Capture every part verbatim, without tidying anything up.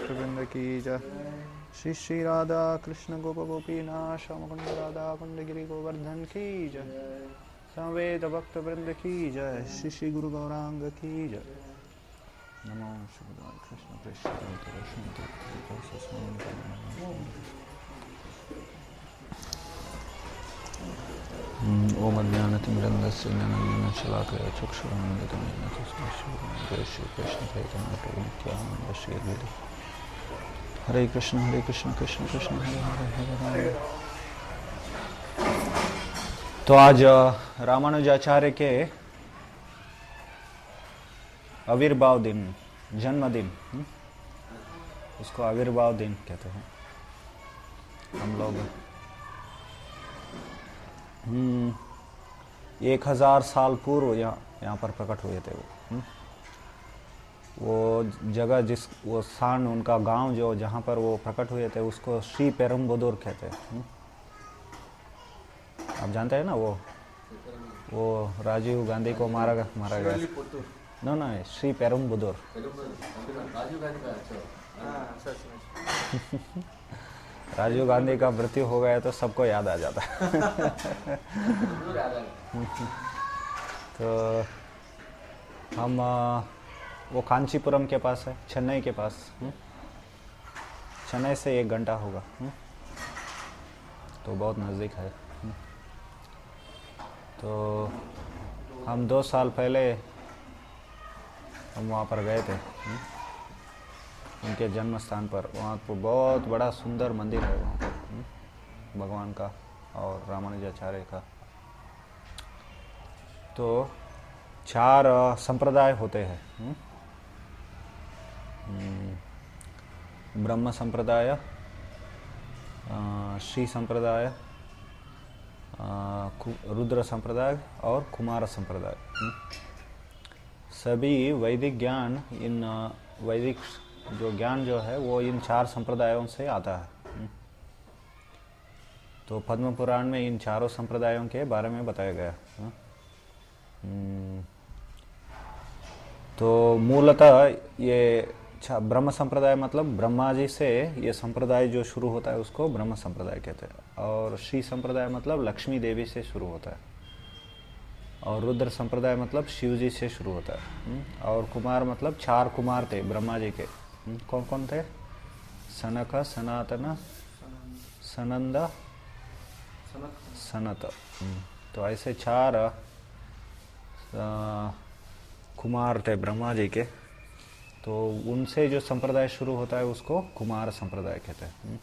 भक्तवृंद की जय। श्री श्री राधा कृष्ण गोप गोपीनाथ श्याम कुंड राधा कुंड गिरि गोवर्धन की जय। समवेत भक्तवृंद की जय। श्री श्री गुरु गौरांग की जय। नमो श्री कृष्ण कृष्ण ओम अज्ञानतिमिरन्धस्य ज्ञानाञ्जनशलाकया चक्षुरुन्मिलितं येन तस्मै जय श्री कृष्ण चैतन्य प्रभु नित्यानंद श्री अद्वैत। हरे कृष्ण हरे कृष्ण कृष्ण कृष्ण हरे हरे हरे राम। तो आज रामानुजाचार्य के आविर्भाव दिन, जन्मदिन, उसको आविर्भाव दिन कहते हैं हम लोग। हम्म एक हजार साल पूर्व यहाँ यहाँ पर प्रकट हुए थे वो। हुँ? वो जगह जिस वो स्थान उनका गांव जो जहाँ पर वो प्रकट हुए थे उसको श्री पेरुम्बदूर कहते हैं। आप जानते हैं ना वो वो राजीव गांधी को मारा मारा गया। नो ना श्री पेरुम्बदूर। राजीव गांधी का मृत्यु हो गया तो सबको याद आ जाता है। तो हम वो कांचीपुरम के पास है, चेन्नई के पास। चेन्नई से एक घंटा होगा, तो बहुत नज़दीक है। तो हम दो साल पहले हम वहाँ पर गए थे उनके जन्म स्थान पर। वहाँ पर बहुत बड़ा सुंदर मंदिर है वहाँ पर भगवान का और रामानुजाचार्य का। तो चार संप्रदाय होते हैं, ब्रह्म संप्रदाय, श्री संप्रदाय, रुद्र संप्रदाय और कुमार संप्रदाय। सभी वैदिक ज्ञान, इन वैदिक जो ज्ञान जो है वो इन चार संप्रदायों से आता है। तो पद्म पुराण में इन चारों संप्रदायों के बारे में बताया गया। तो मूलतः ये ब्रह्म संप्रदाय मतलब ब्रह्मा जी से ये संप्रदाय जो शुरू होता है उसको ब्रह्म संप्रदाय कहते हैं। और श्री संप्रदाय मतलब लक्ष्मी देवी से शुरू होता है। और रुद्र संप्रदाय मतलब शिव जी से शुरू होता है। और कुमार मतलब चार कुमार थे ब्रह्मा जी के। कौन कौन थे? सनक, सनातन, सनंद, सनत। तो ऐसे चार आ, कुमार थे ब्रह्मा जी के। तो उनसे जो संप्रदाय शुरू होता है उसको कुमार संप्रदाय कहते हैं।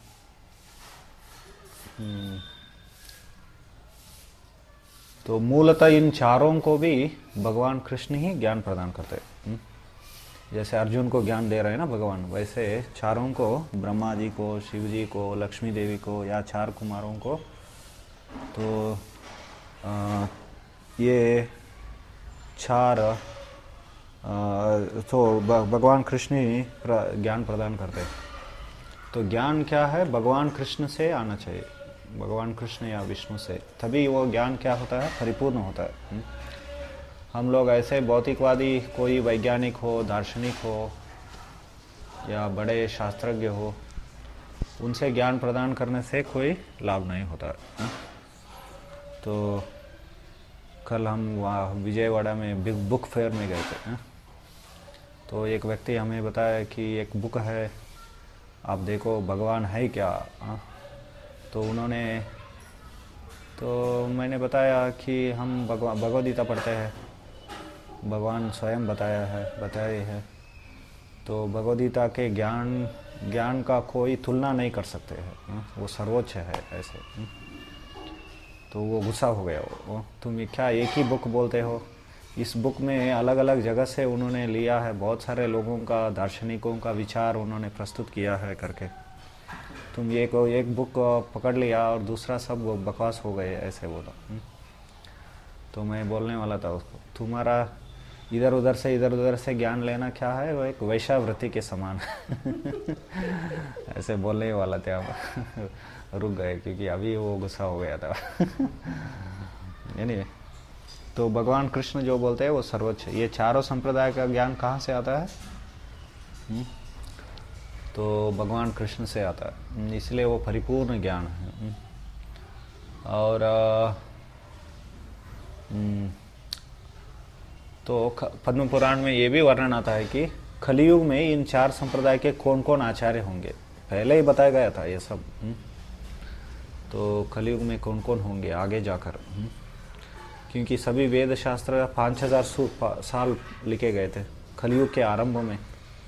तो मूलतः इन चारों को भी भगवान कृष्ण ही ज्ञान प्रदान करते हैं। जैसे अर्जुन को ज्ञान दे रहे हैं ना भगवान, वैसे चारों को, ब्रह्मा जी को, शिव जी को, लक्ष्मी देवी को या चार कुमारों को, तो आ, ये चार आ, तो भगवान कृष्ण ही ज्ञान प्रदान करते हैं। तो ज्ञान क्या है? भगवान कृष्ण से आना चाहिए, भगवान कृष्ण या विष्णु से, तभी वो ज्ञान क्या होता है? परिपूर्ण होता है। हम लोग ऐसे भौतिकवादी, कोई वैज्ञानिक हो, दार्शनिक हो या बड़े शास्त्रज्ञ हो, उनसे ज्ञान प्रदान करने से कोई लाभ नहीं होता। तो कल हम वहाँ विजयवाड़ा में बिग बुक फेयर में गए थे। तो एक व्यक्ति हमें बताया कि एक बुक है, आप देखो भगवान है क्या। तो उन्होंने तो मैंने बताया कि हम भगवान भगवद गीता पढ़ते हैं, भगवान स्वयं बताया है बताए है। तो भगवद गीता के ज्ञान ज्ञान का कोई तुलना नहीं कर सकते हैं, वो सर्वोच्च है ऐसे। तो वो गुस्सा हो गया। वो तुम क्या एक ही बुक बोलते हो? इस बुक में अलग अलग जगह से उन्होंने लिया है, बहुत सारे लोगों का, दार्शनिकों का विचार उन्होंने प्रस्तुत किया है करके। तुम ये को एक बुक पकड़ लिया और दूसरा सब बकवास हो गए, ऐसे बोला। तो मैं बोलने वाला था उसको, तुम्हारा इधर उधर से इधर उधर से ज्ञान लेना क्या है, वो एक वैश्यावृत्ति के समान ऐसे बोलने वाला थे हम। रुक गए क्योंकि अभी वो गुस्सा हो गया था। anyway, तो भगवान कृष्ण जो बोलते हैं वो सर्वोच्च। ये चारों संप्रदाय का ज्ञान कहाँ से आता है? तो भगवान कृष्ण से आता है, इसलिए वो परिपूर्ण ज्ञान है। और आ, तो पद्म पुराण में ये भी वर्णन आता है कि कलियुग में इन चार संप्रदाय के कौन कौन आचार्य होंगे, पहले ही बताया गया था ये सब। तो कलियुग में कौन कौन होंगे आगे जाकर, क्योंकि सभी वेद शास्त्र पाँच हजार साल लिखे गए थे कलियुग के आरंभ में।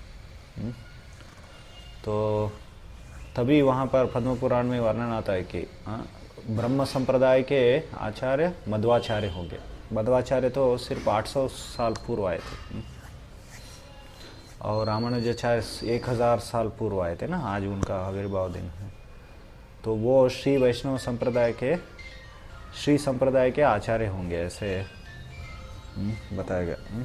तो तभी वहाँ पर पद्म पुराण में वर्णन आता है कि ब्रह्म संप्रदाय के आचार्य मध्वाचार्य होंगे। मध्वाचार्य तो सिर्फ आठ सौ साल पूर्व आए थे, और रामानुजाचार्य एक हज़ार साल पूर्व आए थे ना, आज उनका आविर्भाव दिन है। तो वो श्री वैष्णव संप्रदाय के श्री संप्रदाय के आचार्य होंगे, ऐसे बताया गया।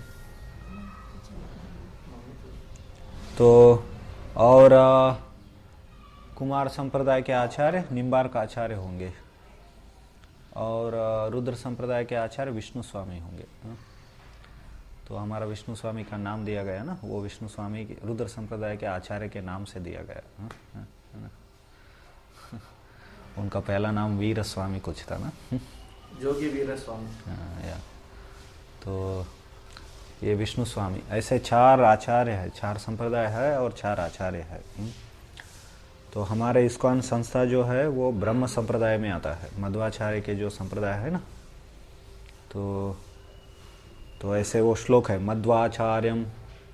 तो और आ, कुमार संप्रदाय के आचार्य निम्बार्क आचार्य होंगे, और आ, रुद्र संप्रदाय के आचार्य विष्णु स्वामी होंगे। तो हमारा विष्णु स्वामी का नाम दिया गया ना, वो विष्णु स्वामी रुद्र संप्रदाय के आचार्य के नाम से दिया गया। हा? हा? हा? उनका पहला नाम वीर स्वामी कुछ था ना, जोगी वीर स्वामी। हाँ, या तो ये विष्णु स्वामी, ऐसे चार आचार्य है, चार संप्रदाय है और चार आचार्य है। तो हमारे इस्कॉन संस्था जो है वो ब्रह्म संप्रदाय में आता है, मध्वाचार्य के जो संप्रदाय है ना। तो तो ऐसे वो श्लोक है, मध्वाचार्यम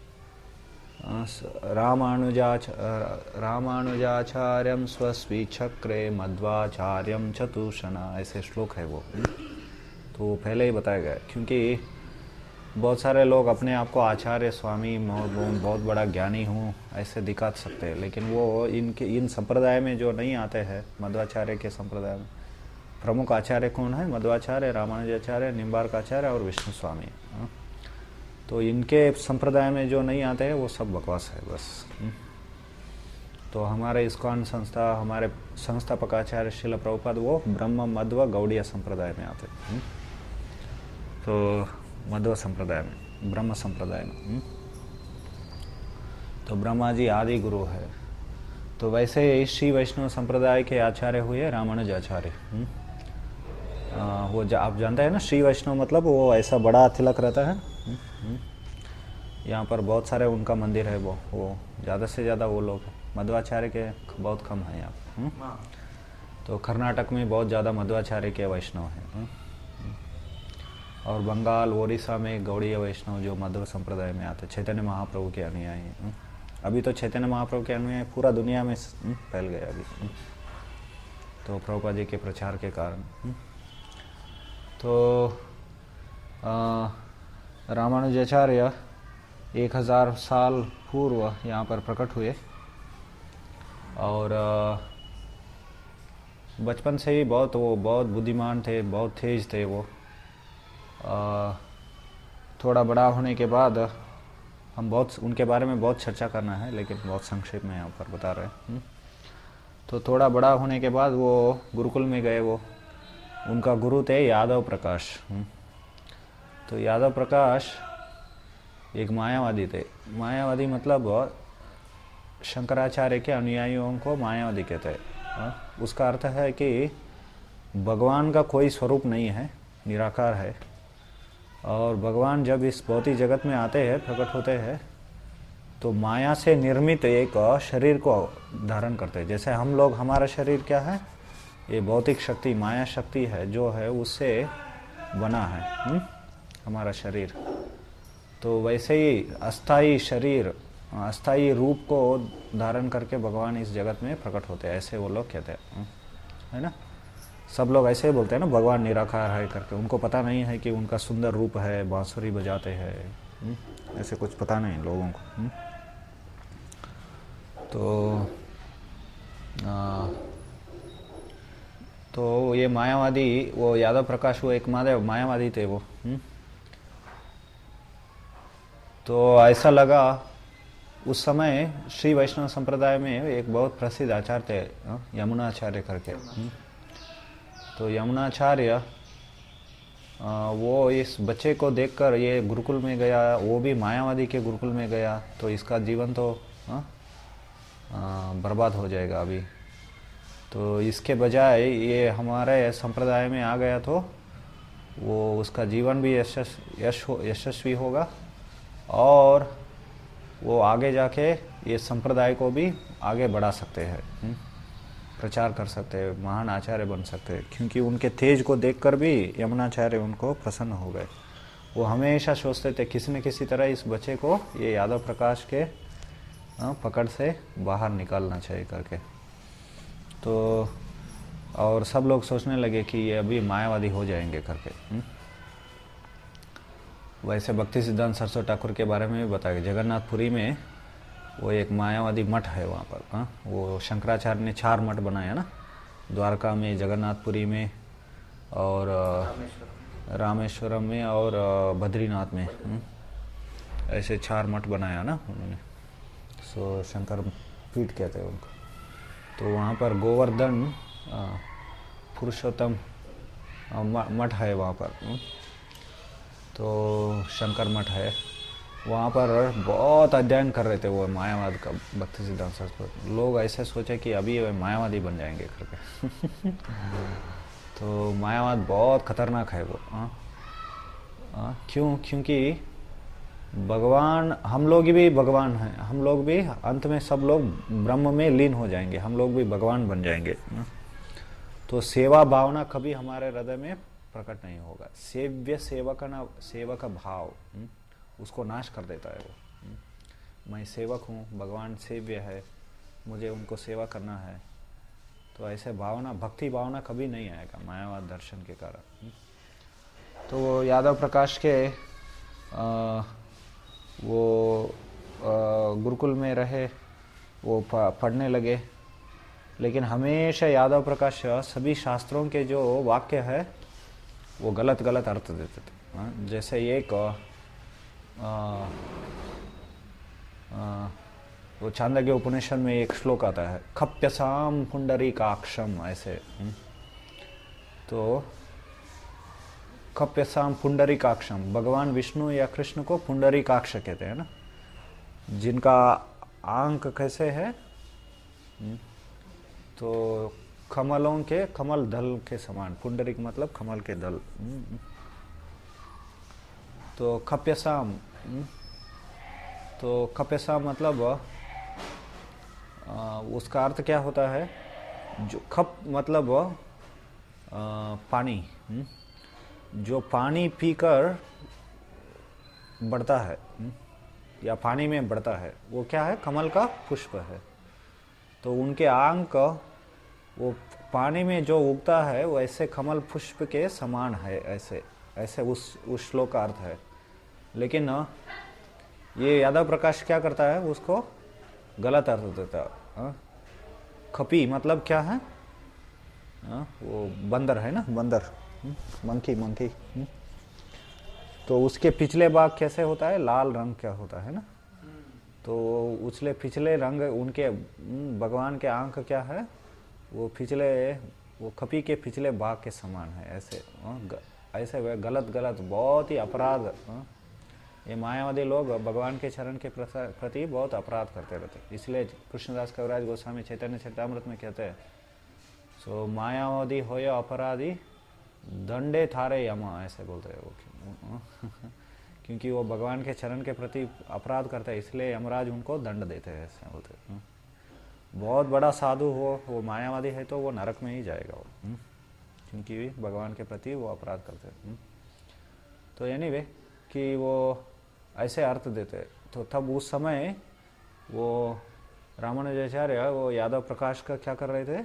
रामानुजाच रामानुजाचार्यम स्वस्वी चक्रे मध्वाचार्यम चतुषणा, ऐसे श्लोक है वो। तो पहले ही बताया गया, क्योंकि बहुत सारे लोग अपने आप को आचार्य स्वामी बहुत बड़ा ज्ञानी हूँ ऐसे दिखा सकते हैं, लेकिन वो इनके इन संप्रदाय में जो नहीं आते हैं, मध्वाचार्य के संप्रदाय में प्रमुख आचार्य कौन है? मध्वाचार्य, रामानुजाचार्य, निम्बार्क आचार्य और विष्णु स्वामी। तो इनके संप्रदाय में जो नहीं आते हैं वो सब बकवास है बस। तो हमारे इस्कॉन संस्था, हमारे संस्थापक आचार्य श्रील प्रभुपाद वो ब्रह्म मध्व गौड़ीय संप्रदाय में आते हैं। तो मध्व संप्रदाय में, ब्रह्म संप्रदाय में। तो ब्रह्मा जी आदि गुरु है। तो वैसे ही श्री वैष्णव संप्रदाय के आचार्य हुए रामानुजाचार्य। वो जा, आप जानते हैं ना, श्री वैष्णव मतलब वो ऐसा बड़ा तिलक रहता है। यहाँ पर बहुत सारे उनका मंदिर है, वो वो ज़्यादा से ज़्यादा वो लोग हैं। मध्वाचार्य के बहुत कम है यहाँ पर। तो कर्नाटक में बहुत ज़्यादा मध्वाचार्य के वैष्णव हैं, और बंगाल ओडिशा में गौड़ीय वैष्णव जो मध्व संप्रदाय में आते, चैतन्य महाप्रभु के अनुयायी हैं। अभी तो चैतन्य महाप्रभु के अनुयायी पूरा दुनिया में फैल गए अभी, तो प्रभुपाद जी के प्रचार के कारण। तो रामानुजाचार्य एक हजार साल पूर्व यहाँ पर प्रकट हुए, और बचपन से ही बहुत वो बहुत बुद्धिमान थे, बहुत तेज थे वो। आ, थोड़ा बड़ा होने के बाद हम बहुत उनके बारे में बहुत चर्चा करना है, लेकिन बहुत संक्षेप में यहाँ पर बता रहे हैं। तो थोड़ा बड़ा होने के बाद वो गुरुकुल में गए। वो उनका गुरु थे यादव प्रकाश। तो यादव प्रकाश एक मायावादी थे। मायावादी मतलब शंकराचार्य के अनुयायियों को मायावादी कहते हैं। उसका अर्थ है कि भगवान का कोई स्वरूप नहीं है, निराकार है, और भगवान जब इस भौतिक जगत में आते हैं, प्रकट होते हैं, तो माया से निर्मित एक शरीर को धारण करते हैं। जैसे हम लोग, हमारा शरीर क्या है? ये भौतिक शक्ति, माया शक्ति है जो है, उससे बना है हुँ? हमारा शरीर। तो वैसे ही अस्थाई शरीर, अस्थाई रूप को धारण करके भगवान इस जगत में प्रकट होते हैं, ऐसे वो लोग कहते हैं, है ना। सब लोग ऐसे ही बोलते हैं ना, भगवान निराकार है करके। उनको पता नहीं है कि उनका सुंदर रूप है, बांसुरी बजाते हैं, ऐसे कुछ पता नहीं लोगों को। हुँ? तो आ, तो ये मायावादी, वो यादव प्रकाश, वो एक माधव मायावादी थे वो। हुँ? तो ऐसा लगा उस समय श्री वैष्णव संप्रदाय में एक बहुत प्रसिद्ध आचार्य थे, यमुनाचार्य करके। तो यमुनाचार्य वो इस बच्चे को देखकर ये गुरुकुल में गया, वो भी मायावादी के गुरुकुल में गया। तो इसका जीवन तो आ, बर्बाद हो जाएगा अभी। तो इसके बजाय ये हमारे संप्रदाय में आ गया तो वो उसका जीवन भी यशस् यश हो यशस्वी होगा और वो आगे जाके ये संप्रदाय को भी आगे बढ़ा सकते हैं, प्रचार कर सकते हैं, महान आचार्य बन सकते हैं। क्योंकि उनके तेज को देखकर भी यमुनाचार्य उनको प्रसन्न हो गए। वो हमेशा सोचते थे किसी न किसी तरह इस बच्चे को ये यादव प्रकाश के पकड़ से बाहर निकालना चाहिए करके। तो और सब लोग सोचने लगे कि ये अभी मायावादी हो जाएंगे करके। हुँ? वैसे भक्ति सिद्धांत सरस्वती ठाकुर के बारे में भी बताया, जगन्नाथपुरी में वो एक मायावादी मठ है वहाँ पर। हाँ, वो शंकराचार्य ने चार मठ बनाया ना, द्वारका में, जगन्नाथपुरी में और रामेश्वरम में और बद्रीनाथ में। हुँ? ऐसे चार मठ बनाया ना उन्होंने, सो शंकर पीठ कहते हैं उनको। तो वहाँ पर गोवर्धन पुरुषोत्तम मठ है वहाँ पर। तो शंकर मठ है वहाँ पर। बहुत अध्ययन कर रहे थे वो मायावाद का, भक्ति सिद्धांत सरस्वती। लोग ऐसे सोचे कि अभी वे मायावादी बन जाएंगे करके। तो मायावाद बहुत खतरनाक है वो। आ, आ, क्यों? क्योंकि भगवान, हम लोग भी भगवान हैं, हम लोग भी अंत में सब लोग ब्रह्म में लीन हो जाएंगे, हम लोग भी भगवान बन जाएंगे। तो सेवा भावना कभी हमारे हृदय में प्रकट नहीं होगा। सेव्य सेवक ना, सेवक भाव उसको नाश कर देता है वो। मैं सेवक हूँ, भगवान सेव्य है, मुझे उनको सेवा करना है। तो ऐसे भावना, भक्ति भावना कभी नहीं आएगा मायावाद दर्शन के कारण। तो वो यादव प्रकाश के आ, वो गुरुकुल में रहे, वो पढ़ने लगे। लेकिन हमेशा यादव प्रकाश सभी शास्त्रों के जो वाक्य है वो गलत गलत अर्थ देते थे। जैसे एक आ, आ, वो छांदोग्य उपनिषद में एक श्लोक आता है, खप्यसाम पुंडरीकाक्षम, ऐसे। तो खप्यसाम पुंडरीकाक्षम, भगवान विष्णु या कृष्ण को पुंडरीकाक्ष कहते हैं ना, जिनका आंक कैसे है, तो कमलों के, कमल दल के समान। पुंडरीक मतलब कमल के दल। तो खप्यसाम, तो खप्यसाम मतलब आ, उसका अर्थ क्या होता है? जो खप मतलब आ, पानी, जो पानी पीकर बढ़ता है या पानी में बढ़ता है, वो क्या है? कमल का पुष्प है। तो उनके आंक वो पानी में जो उगता है वो ऐसे कमल पुष्प के समान है, ऐसे ऐसे उस उस श्लोक का अर्थ है। लेकिन ये यादव प्रकाश क्या करता है? उसको गलत अर्थ देता है। खपी मतलब क्या है? आ, वो बंदर है ना, बंदर, मंकी मंकी। तो उसके पिछले भाग कैसे होता है? लाल रंग क्या होता है ना। तो उछले पिछले रंग उनके, भगवान के आंख क्या है? वो पिछले, वो खपी के पिछले भाग के समान है, ऐसे ऐसे वे गलत गलत बहुत ही अपराध। ये मायावादी लोग भगवान के चरण के प्रति बहुत अपराध करते रहते। इसलिए कृष्णदास कविराज गोस्वामी चैतन्य चरितामृत में कहते हैं, सो मायावादी हो या अपराधी दंडे थारे यमा, ऐसे बोलते हैं वो। क्योंकि वो भगवान के चरण के प्रति अपराध करते हैं, इसलिए यमराज उनको दंड देते हैं, ऐसे बोलते हैं। बहुत बड़ा साधु हो, वो मायावादी है तो वो नरक में ही जाएगा वो, क्योंकि भगवान के प्रति वो अपराध करते हैं। तो एनीवे कि वो ऐसे अर्थ देते। तो तब उस समय वो रामानुजाचार्य वो यादव प्रकाश का क्या कर रहे थे?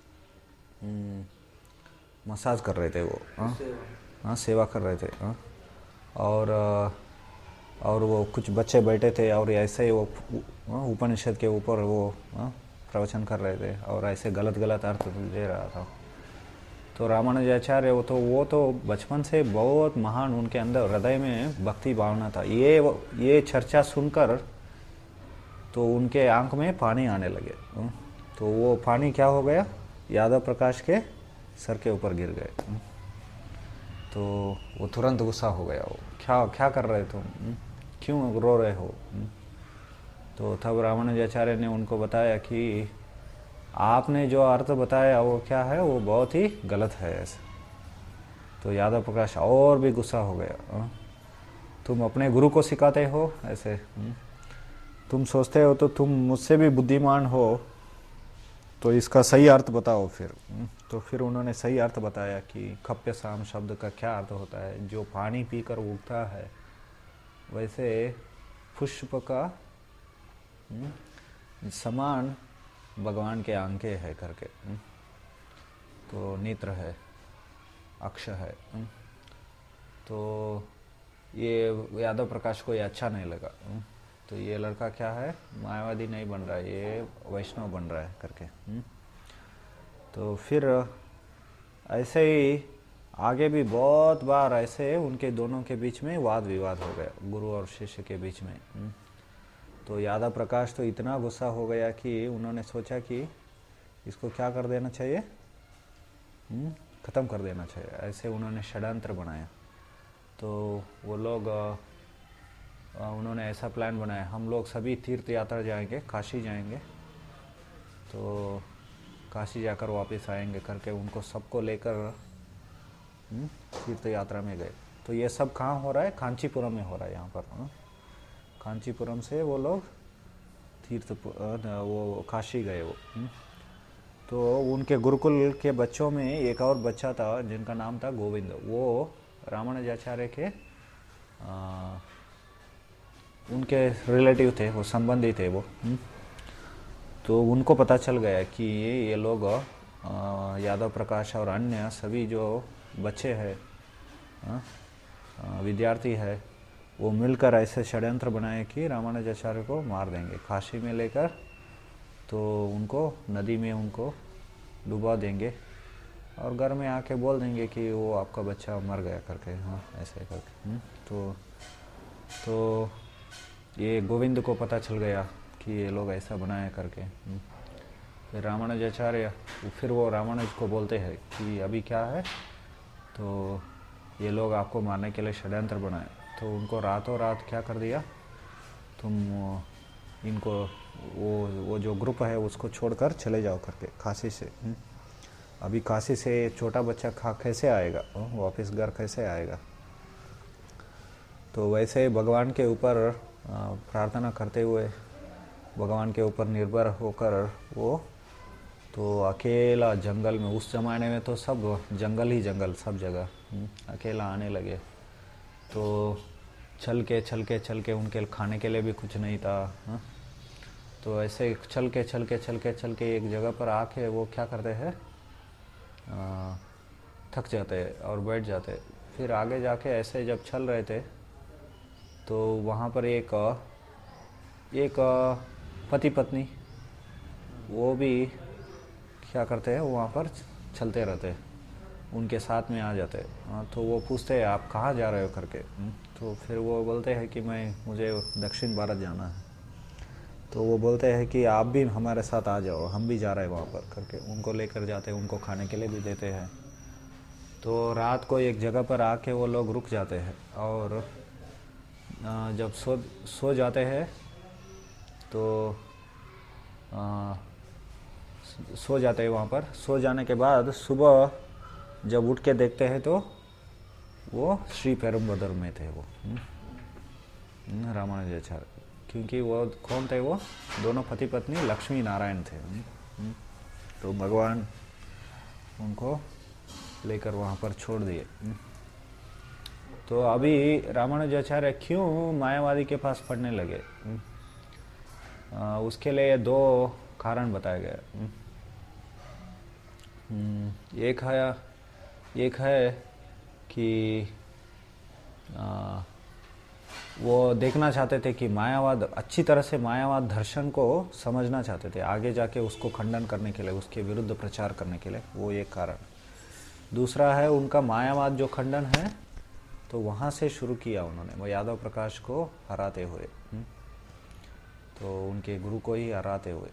मसाज कर रहे थे वो। हाँ हाँ, सेवा कर रहे थे। हाँ, और और वो कुछ बच्चे बैठे थे और ऐसे ही वो उपनिषद के ऊपर वो प्रवचन कर रहे थे और ऐसे गलत गलत अर्थ दे रहा था। तो रामानुजाचार्य वो तो वो तो बचपन से बहुत महान, उनके अंदर हृदय में भक्ति भावना था। ये ये चर्चा सुनकर तो उनके आंख में पानी आने लगे। तो वो पानी क्या हो गया? यादव प्रकाश के सर के ऊपर गिर गए। तो वो तुरंत गुस्सा हो गया। वो क्या क्या कर रहे तुम, क्यों रो रहे हो? तो तब रामानुजाचार्य ने उनको बताया कि आपने जो अर्थ बताया वो क्या है, वो बहुत ही गलत है ऐसे। तो यादव प्रकाश और भी गुस्सा हो गया। हाँ? तुम अपने गुरु को सिखाते हो ऐसे, हुँ? तुम सोचते हो तो तुम मुझसे भी बुद्धिमान हो, तो इसका सही अर्थ बताओ फिर। तो फिर उन्होंने सही अर्थ बताया कि खप्य साम शब्द का क्या अर्थ होता है। जो पानी पीकर उगता है वैसे पुष्प का समान भगवान के आंखें है करके, तो नेत्र है, अक्ष है। तो ये यादव प्रकाश को ये अच्छा नहीं लगा। तो ये लड़का क्या है, मायावादी नहीं बन रहा है, ये वैष्णव बन रहा है करके। तो फिर ऐसे ही आगे भी बहुत बार ऐसे उनके दोनों के बीच में वाद विवाद हो गया, गुरु और शिष्य के बीच में। तो यादव प्रकाश तो इतना गुस्सा हो गया कि उन्होंने सोचा कि इसको क्या कर देना चाहिए, ख़त्म कर देना चाहिए। ऐसे उन्होंने षड्यंत्र बनाया। तो वो लोग उन्होंने ऐसा प्लान बनाया, हम लोग सभी तीर्थ यात्रा जाएंगे, काशी जाएंगे, तो काशी जाकर वापस आएंगे करके उनको सबको लेकर तीर्थ यात्रा में गए। तो ये सब कहाँ हो रहा है, कांचीपुरम में हो रहा है यहाँ पर। हा? कांचीपुरम से वो लोग तीर्थ वो काशी गए वो। तो उनके गुरुकुल के बच्चों में एक और बच्चा था जिनका नाम था गोविंद। वो रामानुजाचार्य के आ, उनके रिलेटिव थे, वो संबंधी थे वो। तो उनको पता चल गया कि ये ये लोग यादव प्रकाश और अन्य सभी जो बच्चे हैं, विद्यार्थी है, वो मिलकर ऐसे षड्यंत्र बनाए कि रामानुजाचार्य को मार देंगे, काशी में लेकर तो उनको नदी में उनको डुबा देंगे और घर में आके बोल देंगे कि वो आपका बच्चा मर गया करके। हाँ, ऐसे करके। तो तो ये गोविंद को पता चल गया कि ये लोग ऐसा बनाया करके। फिर रामानुजाचार्य फिर वो रामानुज को बोलते हैं कि अभी क्या है, तो ये लोग आपको मारने के लिए षड्यंत्र बनाए। तो उनको रातों रात क्या कर दिया, तुम इनको वो वो जो ग्रुप है उसको छोड़कर चले जाओ करके काशी से। अभी काशी से छोटा बच्चा खा कैसे आएगा, वापस घर कैसे आएगा। तो वैसे भगवान के ऊपर प्रार्थना करते हुए, भगवान के ऊपर निर्भर होकर वो तो अकेला जंगल में, उस जमाने में तो सब जंगल ही जंगल सब जगह, अकेला आने लगे। तो चल के चल के चल के उनके खाने के लिए भी कुछ नहीं था। हा? तो ऐसे चल के चल के चल के चल के एक जगह पर आके वो क्या करते हैं, थक जाते हैं और बैठ जाते। फिर आगे जाके ऐसे जब चल रहे थे तो वहाँ पर एक एक पति पत्नी वो भी क्या करते हैं, वहाँ पर चलते रहते, उनके साथ में आ जाते। तो वो पूछते हैं आप कहाँ जा रहे हो करके। तो फिर वो बोलते हैं कि मैं मुझे दक्षिण भारत जाना है। तो वो बोलते हैं कि आप भी हमारे साथ आ जाओ, हम भी जा रहे हैं वहाँ पर करके। उनको लेकर जाते हैं, उनको खाने के लिए भी देते हैं। तो रात को एक जगह पर आके वो लोग रुक जाते हैं और जब सो सो जाते हैं तो आ, सो जाते हैं वहाँ पर। सो जाने के बाद सुबह जब उठ के देखते हैं तो वो श्री पेरुम्बदूर में थे वो रामानुजाचार्य, क्योंकि वो कौन थे, वो दोनों पति पत्नी लक्ष्मी नारायण थे। तो भगवान उनको लेकर वहाँ पर छोड़ दिए। तो अभी रामानुजाचार्य क्यों मायावादी के पास पढ़ने लगे, आ, उसके लिए दो कारण बताए गए। एक है एक है कि आ, वो देखना चाहते थे कि मायावाद, अच्छी तरह से मायावाद दर्शन को समझना चाहते थे, आगे जाके उसको खंडन करने के लिए, उसके विरुद्ध प्रचार करने के लिए, वो एक कारण। दूसरा है उनका मायावाद जो खंडन है, तो वहाँ से शुरू किया उन्होंने, वो यादव प्रकाश को हराते हुए, तो उनके गुरु को ही हराते हुए।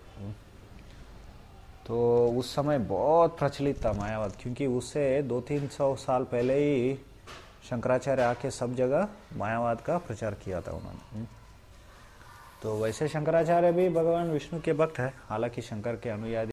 तो उस समय बहुत प्रचलित था मायावाद, क्योंकि उससे दो तीन सौ साल पहले ही शंकराचार्य आके सब जगह मायावाद का प्रचार किया था उन्होंने। तो वैसे शंकराचार्य भी भगवान विष्णु के भक्त है, हालांकि शंकर के अनुयायी